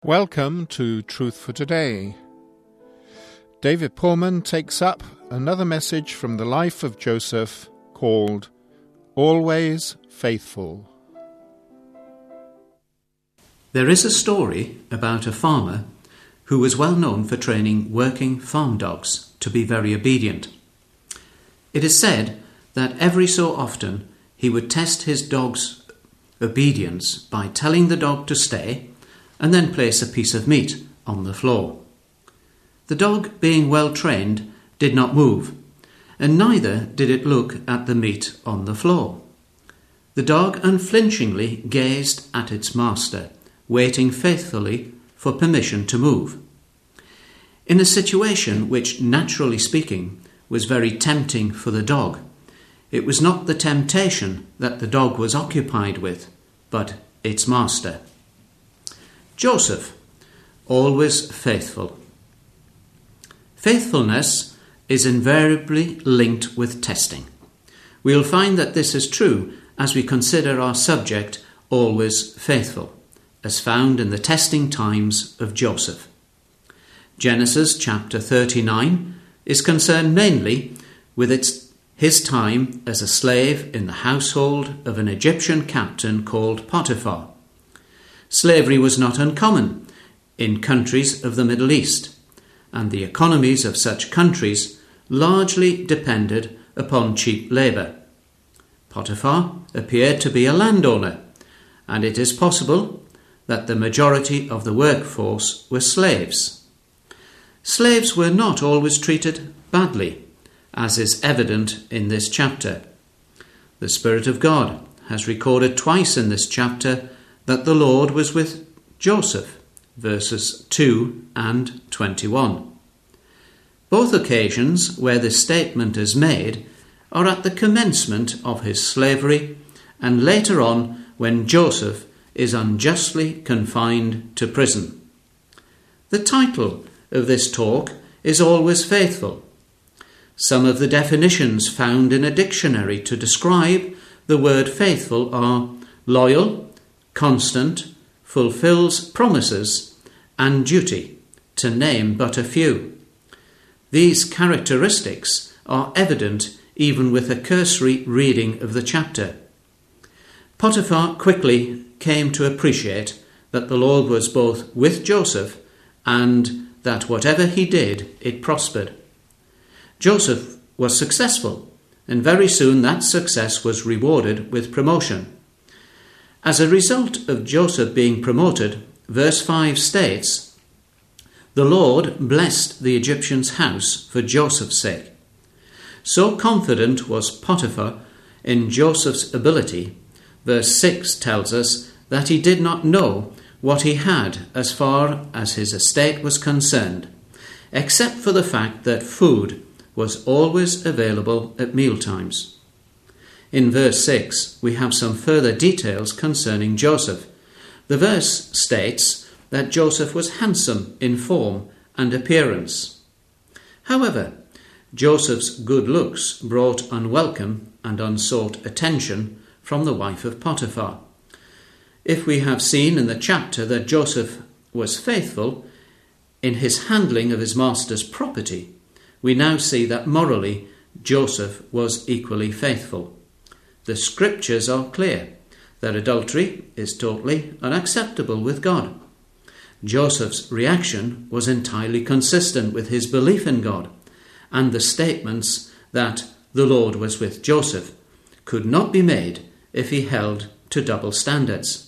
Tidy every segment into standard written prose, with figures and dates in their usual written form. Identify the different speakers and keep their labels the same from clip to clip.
Speaker 1: Welcome to Truth for Today. David Pullman takes up another message from the life of Joseph called Always Faithful.
Speaker 2: There is a story about a farmer who was well known for training working farm dogs to be very obedient. It is said that every so often he would test his dog's obedience by telling the dog to stay and then place a piece of meat on the floor. The dog, being well trained, did not move, and neither did it look at the meat on the floor. The dog unflinchingly gazed at its master, waiting faithfully for permission to move. In a situation which, naturally speaking, was very tempting for the dog, it was not the temptation that the dog was occupied with, but its master. Joseph, always faithful. Faithfulness is invariably linked with testing. We'll find that this is true as we consider our subject, always faithful, as found in the testing times of Joseph. Genesis chapter 39 is concerned mainly with his time as a slave in the household of an Egyptian captain called Potiphar. Slavery was not uncommon in countries of the Middle East, and the economies of such countries largely depended upon cheap labour. Potiphar appeared to be a landowner, and it is possible that the majority of the workforce were slaves. Slaves were not always treated badly, as is evident in this chapter. The Spirit of God has recorded twice in this chapter that the Lord was with Joseph, verses 2 and 21. Both occasions where this statement is made are at the commencement of his slavery and later on when Joseph is unjustly confined to prison. The title of this talk is Always Faithful. Some of the definitions found in a dictionary to describe the word faithful are loyal, constant, fulfills promises, and duty, to name but a few. These characteristics are evident even with a cursory reading of the chapter. Potiphar quickly came to appreciate that the Lord was both with Joseph and that whatever he did, it prospered. Joseph was successful, and very soon that success was rewarded with promotion. As a result of Joseph being promoted, verse 5 states, "The Lord blessed the Egyptian's house for Joseph's sake." So confident was Potiphar in Joseph's ability, verse 6 tells us that he did not know what he had as far as his estate was concerned, except for the fact that food was always available at mealtimes. In verse 6, we have some further details concerning Joseph. The verse states that Joseph was handsome in form and appearance. However, Joseph's good looks brought unwelcome and unsought attention from the wife of Potiphar. If we have seen in the chapter that Joseph was faithful in his handling of his master's property, we now see that morally Joseph was equally faithful. The scriptures are clear that adultery is totally unacceptable with God. Joseph's reaction was entirely consistent with his belief in God, and the statements that the Lord was with Joseph could not be made if he held to double standards.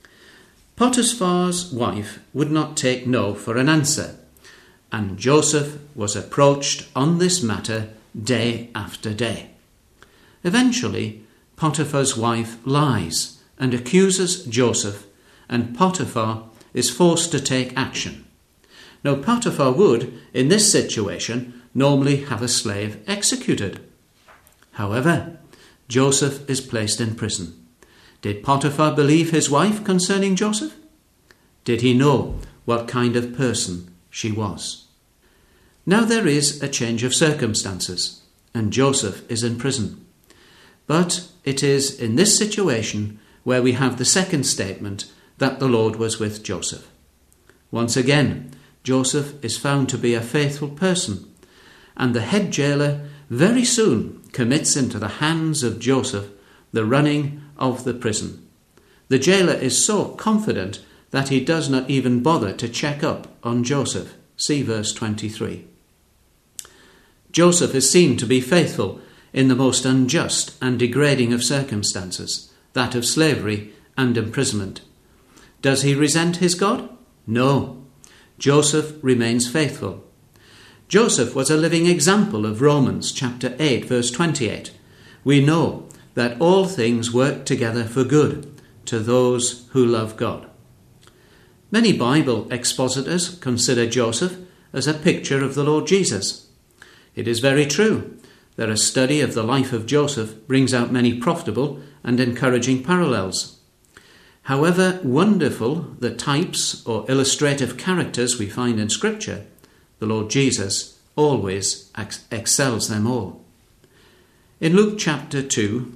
Speaker 2: Potiphar's wife would not take no for an answer, and Joseph was approached on this matter day after day. Eventually, Potiphar's wife lies and accuses Joseph, and Potiphar is forced to take action. Now, Potiphar would, in this situation, normally have a slave executed. However, Joseph is placed in prison. Did Potiphar believe his wife concerning Joseph? Did he know what kind of person she was? Now there is a change of circumstances, and Joseph is in prison. But it is in this situation where we have the second statement that the Lord was with Joseph. Once again, Joseph is found to be a faithful person, and the head jailer very soon commits into the hands of Joseph the running of the prison. The jailer is so confident that he does not even bother to check up on Joseph. See verse 23. Joseph is seen to be faithful in the most unjust and degrading of circumstances, that of slavery and imprisonment. Does he resent his God? No. Joseph remains faithful. Joseph was a living example of Romans chapter 8, verse 28. We know that all things work together for good to those who love God. Many Bible expositors consider Joseph as a picture of the Lord Jesus. It is very true that a study of the life of Joseph brings out many profitable and encouraging parallels. However wonderful the types or illustrative characters we find in Scripture, the Lord Jesus always excels them all. In Luke chapter 2,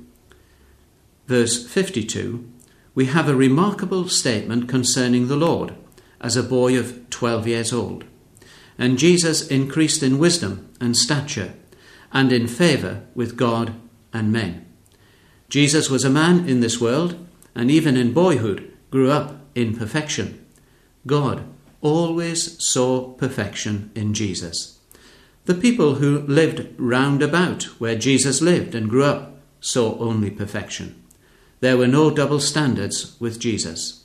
Speaker 2: verse 52, we have a remarkable statement concerning the Lord as a boy of 12 years old. And Jesus increased in wisdom and stature and in favour with God and men. Jesus was a man in this world, and even in boyhood grew up in perfection. God always saw perfection in Jesus. The people who lived round about where Jesus lived and grew up saw only perfection. There were no double standards with Jesus.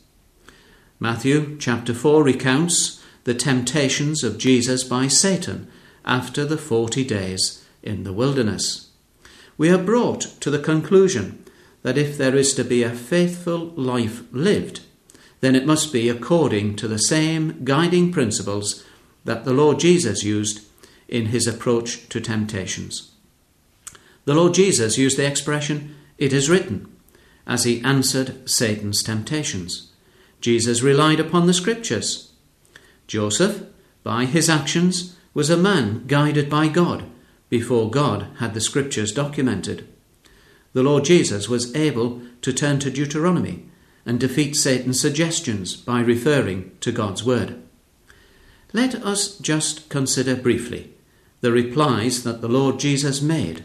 Speaker 2: Matthew chapter 4 recounts the temptations of Jesus by Satan after the 40 days in the wilderness. We are brought to the conclusion that if there is to be a faithful life lived, then it must be according to the same guiding principles that the Lord Jesus used in his approach to temptations. The Lord Jesus used the expression, "It is written," as he answered Satan's temptations. Jesus relied upon the Scriptures. Joseph, by his actions, was a man guided by God before God had the Scriptures documented. The Lord Jesus was able to turn to Deuteronomy and defeat Satan's suggestions by referring to God's Word. Let us just consider briefly the replies that the Lord Jesus made.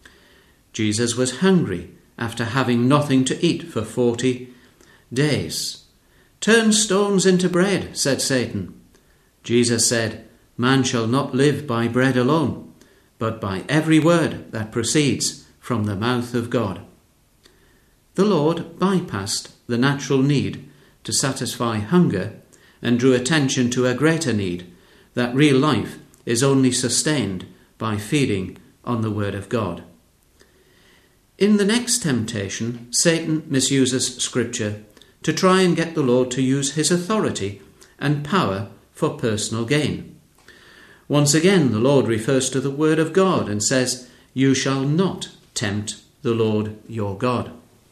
Speaker 2: Jesus was hungry after having nothing to eat for 40 days. "Turn stones into bread," said Satan. Jesus said, "Man shall not live by bread alone, but by every word that proceeds from the mouth of God." The Lord bypassed the natural need to satisfy hunger and drew attention to a greater need, that real life is only sustained by feeding on the Word of God. In the next temptation, Satan misuses Scripture to try and get the Lord to use his authority and power for personal gain. Once again, the Lord refers to the Word of God and says, "You shall not tempt the Lord your God."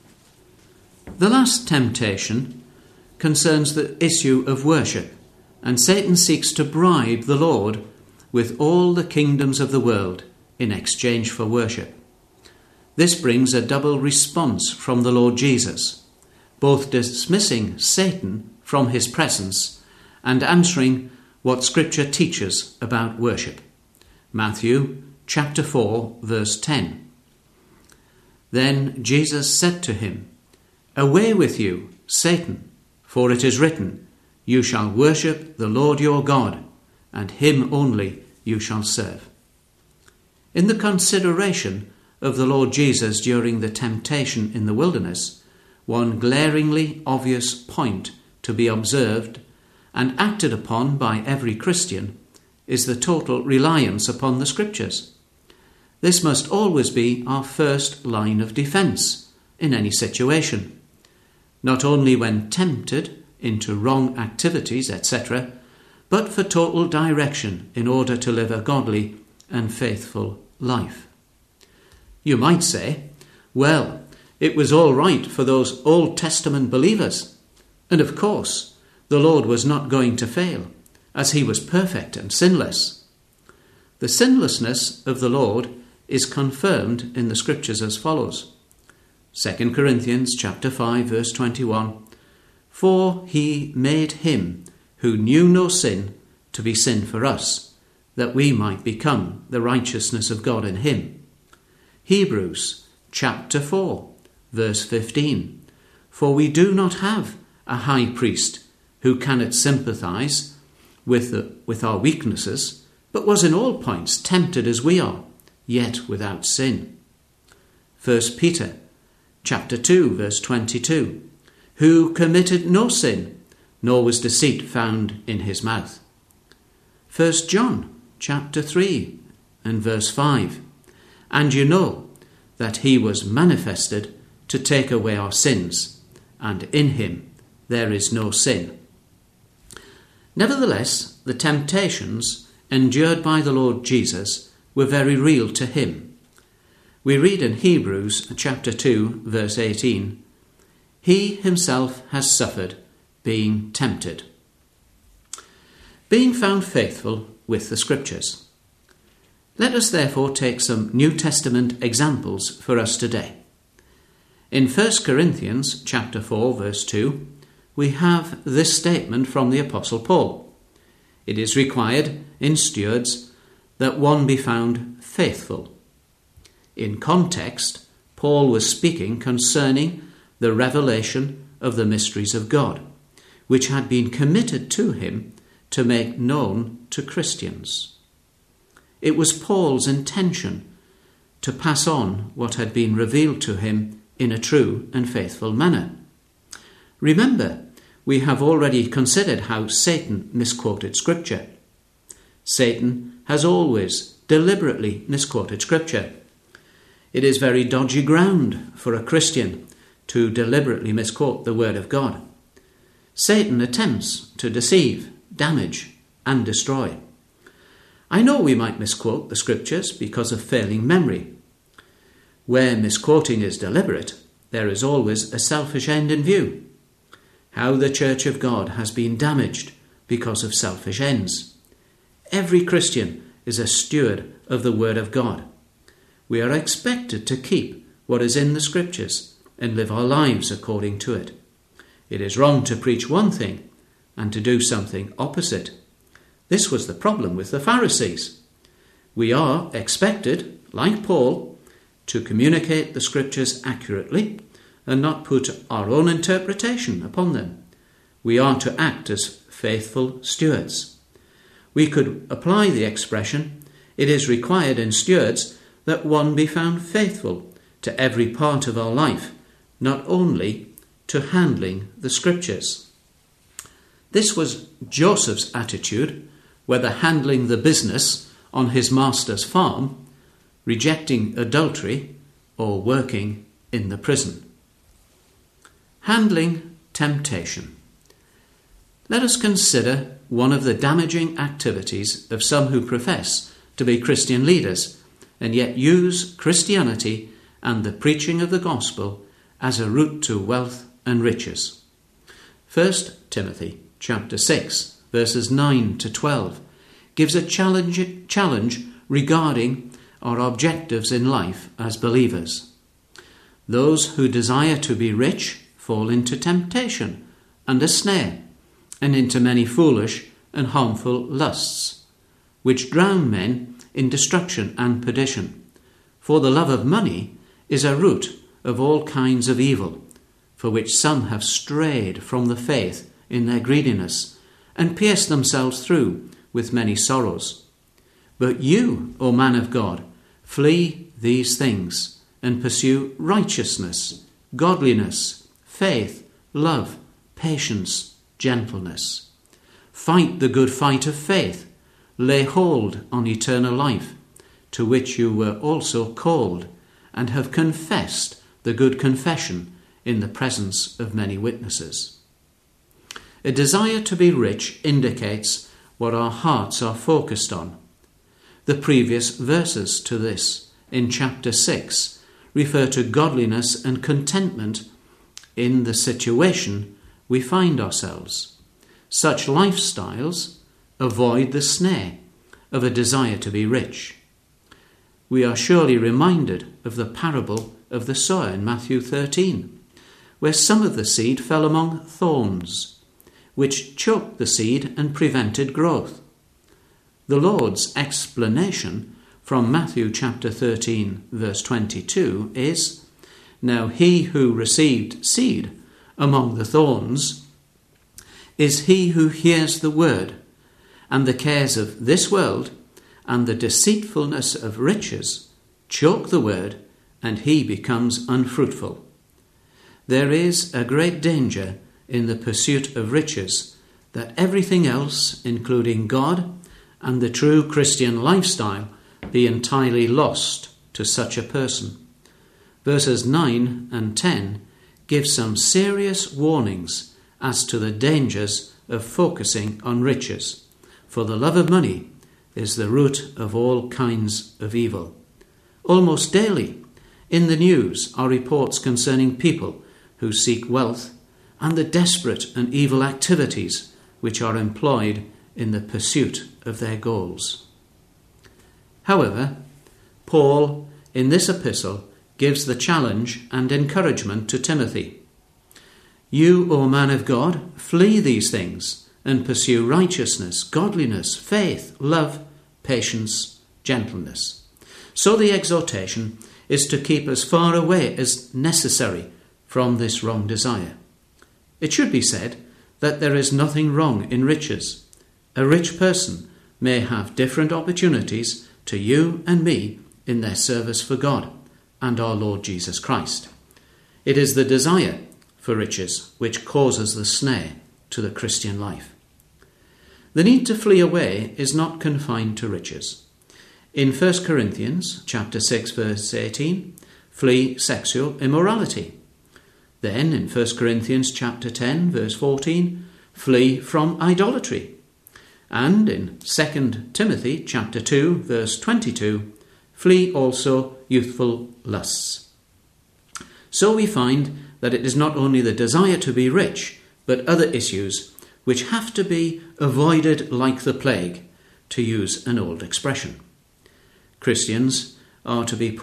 Speaker 2: The last temptation concerns the issue of worship, and Satan seeks to bribe the Lord with all the kingdoms of the world in exchange for worship. This brings a double response from the Lord Jesus, both dismissing Satan from his presence and answering what Scripture teaches about worship. Matthew chapter 4, verse 10. Then Jesus said to him, "Away with you, Satan, for it is written, you shall worship the Lord your God, and him only you shall serve." In the consideration of the Lord Jesus during the temptation in the wilderness, one glaringly obvious point to be observed and acted upon by every Christian is the total reliance upon the Scriptures. This must always be our first line of defence in any situation, not only when tempted into wrong activities, etc., but for total direction in order to live a godly and faithful life. You might say, well, it was all right for those Old Testament believers, and of course, the Lord was not going to fail, as he was perfect and sinless. The sinlessness of the Lord is confirmed in the Scriptures as follows. 2 Corinthians chapter 5, verse 21, "For he made him who knew no sin, to be sin for us, that we might become the righteousness of God in him. Hebrews chapter 4, verse 15. For we do not have a high priest who cannot sympathize with our weaknesses, but was in all points tempted as we are, yet without sin. 1 Peter chapter 2, verse 22. Who committed no sin, nor was deceit found in his mouth. 1 John chapter 3 and verse 5. And you know that he was manifested to take away our sins, and in him there is no sin. Nevertheless, the temptations endured by the Lord Jesus were very real to him. We read in Hebrews chapter 2, verse 18, He himself has suffered, being tempted. Being found faithful with the Scriptures. Let us therefore take some New Testament examples for us today. In 1 Corinthians chapter 4, verse 2, we have this statement from the Apostle Paul. It is required in stewards that one be found faithful. In context, Paul was speaking concerning the revelation of the mysteries of God, which had been committed to him to make known to Christians. It was Paul's intention to pass on what had been revealed to him in a true and faithful manner. Remember, we have already considered how Satan misquoted Scripture. Satan has always deliberately misquoted Scripture. It is very dodgy ground for a Christian to deliberately misquote the Word of God. Satan attempts to deceive, damage, and destroy. I know we might misquote the Scriptures because of failing memory. Where misquoting is deliberate, there is always a selfish end in view. How the Church of God has been damaged because of selfish ends. Every Christian is a steward of the Word of God. We are expected to keep what is in the Scriptures and live our lives according to it. It is wrong to preach one thing and to do something opposite. This was the problem with the Pharisees. We are expected, like Paul, to communicate the Scriptures accurately and not put our own interpretation upon them. We are to act as faithful stewards. We could apply the expression, it is required in stewards that one be found faithful to every part of our life, not only to handling the Scriptures. This was Joseph's attitude, whether handling the business on his master's farm, rejecting adultery, or working in the prison. Handling temptation. Let us consider one of the damaging activities of some who profess to be Christian leaders and yet use Christianity and the preaching of the gospel as a route to wealth and riches. 1 Timothy chapter 6, verses 9 to 12 gives a challenge regarding our objectives in life as believers. Those who desire to be rich fall into temptation and a snare, and into many foolish and harmful lusts, which drown men in destruction and perdition. For the love of money is a root of all kinds of evil, for which some have strayed from the faith in their greediness, and pierced themselves through with many sorrows. But you, O man of God, flee these things, and pursue righteousness, godliness, faith, love, patience, gentleness. Fight the good fight of faith. Lay hold on eternal life, to which you were also called, and have confessed the good confession in the presence of many witnesses. A desire to be rich indicates what our hearts are focused on. The previous verses to this, in chapter 6, refer to godliness and contentment in the situation we find ourselves. Such lifestyles avoid the snare of a desire to be rich. We are surely reminded of the parable of the sower in Matthew 13, where some of the seed fell among thorns, which choked the seed and prevented growth. The Lord's explanation from Matthew chapter 13, verse 22 is, "Now he who received seed among the thorns is he who hears the word, and the cares of this world and the deceitfulness of riches choke the word, and he becomes unfruitful." There is a great danger in the pursuit of riches that everything else, including God and the true Christian lifestyle, be entirely lost to such a person. Verses 9 and 10 give some serious warnings as to the dangers of focusing on riches, for the love of money is the root of all kinds of evil. Almost daily in the news are reports concerning people who seek wealth and the desperate and evil activities which are employed in the pursuit of their goals. However, Paul, in this epistle, gives the challenge and encouragement to Timothy. "You, O man of God, flee these things and pursue righteousness, godliness, faith, love, patience, gentleness." So the exhortation is to keep as far away as necessary from this wrong desire. It should be said that there is nothing wrong in riches. A rich person may have different opportunities to you and me in their service for God and our Lord Jesus Christ. It is the desire for riches which causes the snare to the Christian life. The need to flee away is not confined to riches. In 1 Corinthians chapter 6 verse 18, flee sexual immorality. Then in 1 Corinthians chapter 10 verse 14, flee from idolatry. And in 2 Timothy chapter 2 verse 22, flee also youthful lusts. So we find that it is not only the desire to be rich, but other issues which have to be avoided like the plague, to use an old expression. Christians are to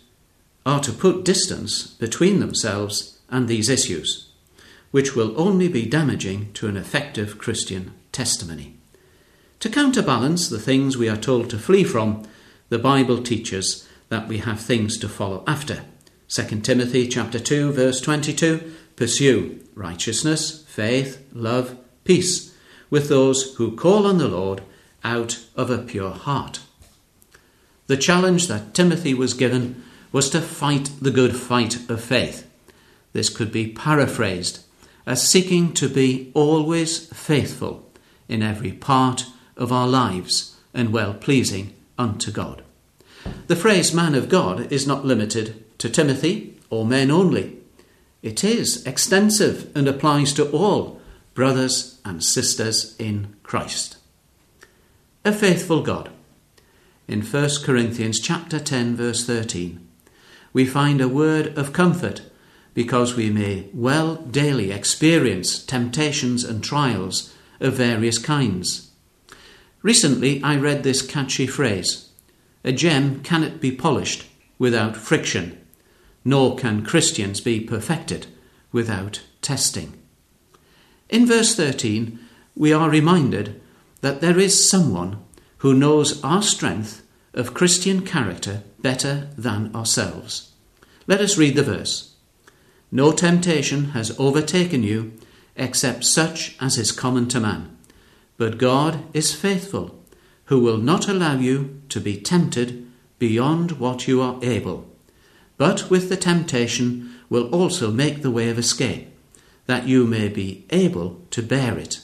Speaker 2: put distance between themselves and these issues, which will only be damaging to an effective Christian testimony. To counterbalance the things we are told to flee from, the Bible teaches that we have things to follow after. 2 Timothy chapter 2 verse 22, pursue righteousness, faith, love, peace with those who call on the Lord out of a pure heart. The challenge that Timothy was given was to fight the good fight of faith. This could be paraphrased as seeking to be always faithful in every part of our lives and well-pleasing unto God. The phrase man of God is not limited to Timothy or men only. It is extensive and applies to all brothers and sisters in Christ. A faithful God. In 1 Corinthians chapter 10 verse 13, we find a word of comfort because we may well daily experience temptations and trials of various kinds. Recently I read this catchy phrase, "A gem cannot be polished without friction, nor can Christians be perfected without testing." In verse 13, we are reminded that there is someone who knows our strength of Christian character better than ourselves. Let us read the verse. "No temptation has overtaken you except such as is common to man. But God is faithful, who will not allow you to be tempted beyond what you are able, but with the temptation will also make the way of escape, that you may be able to bear it."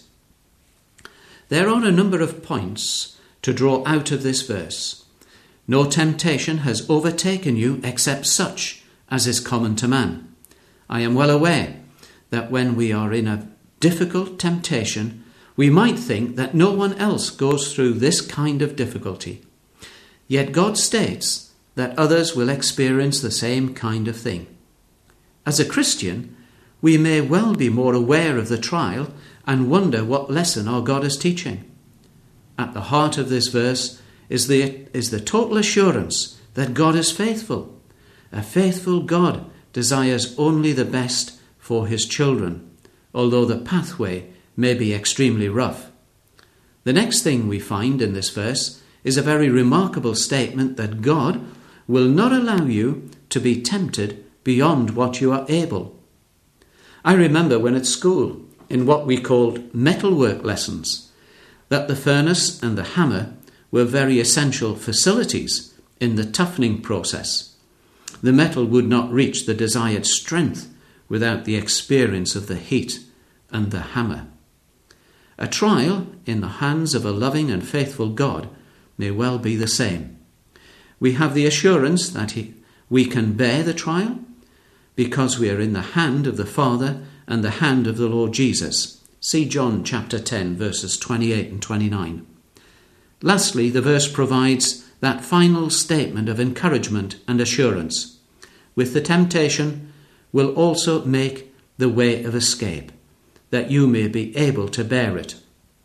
Speaker 2: There are a number of points to draw out of this verse. No temptation has overtaken you except such as is common to man. I am well aware that when we are in a difficult temptation, we might think that no one else goes through this kind of difficulty. Yet God states that others will experience the same kind of thing. As a Christian, we may well be more aware of the trial and wonder what lesson our God is teaching. At the heart of this verse is the total assurance that God is faithful. A faithful God desires only the best for his children, although the pathway may be extremely rough. The next thing we find in this verse is a very remarkable statement that God will not allow you to be tempted beyond what you are able. I remember when at school, in what we called metalwork lessons, that the furnace and the hammer were very essential facilities in the toughening process. The metal would not reach the desired strength without the experience of the heat and the hammer. A trial in the hands of a loving and faithful God may well be the same. We have the assurance that we can bear the trial because we are in the hand of the Father and the hand of the Lord Jesus. See John chapter 10, verses 28 and 29. Lastly, the verse provides that final statement of encouragement and assurance. With the temptation will also make the way of escape, that you may be able to bear it.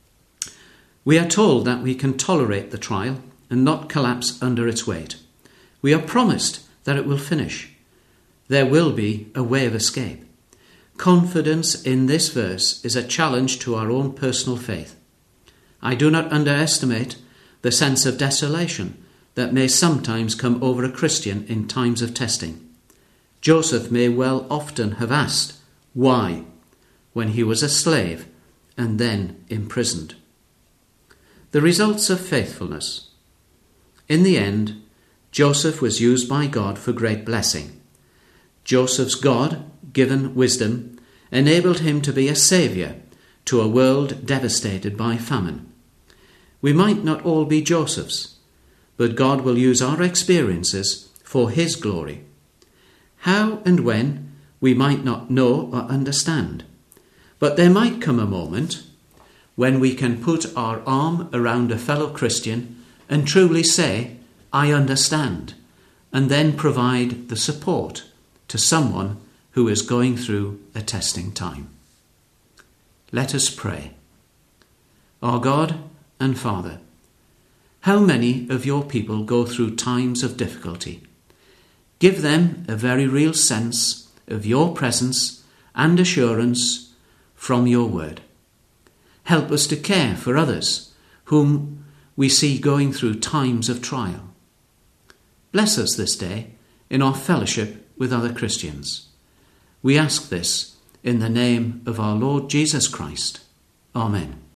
Speaker 2: We are told that we can tolerate the trial and not collapse under its weight. We are promised that it will finish. There will be a way of escape. Confidence in this verse is a challenge to our own personal faith. I do not underestimate the sense of desolation that may sometimes come over a Christian in times of testing. Joseph may well often have asked, why, when he was a slave and then imprisoned. The results of faithfulness. In the end, Joseph was used by God for great blessing. Joseph's God-given wisdom enabled him to be a saviour to a world devastated by famine. We might not all be Josephs, but God will use our experiences for his glory. How and when we might not know or understand, but there might come a moment when we can put our arm around a fellow Christian and truly say, I understand, and then provide the support to someone who is going through a testing time. Let us pray. Our God and Father, how many of your people go through times of difficulty? Give them a very real sense of your presence and assurance from your word. Help us to care for others whom we see going through times of trial. Bless us this day in our fellowship with other Christians. We ask this in the name of our Lord Jesus Christ. Amen.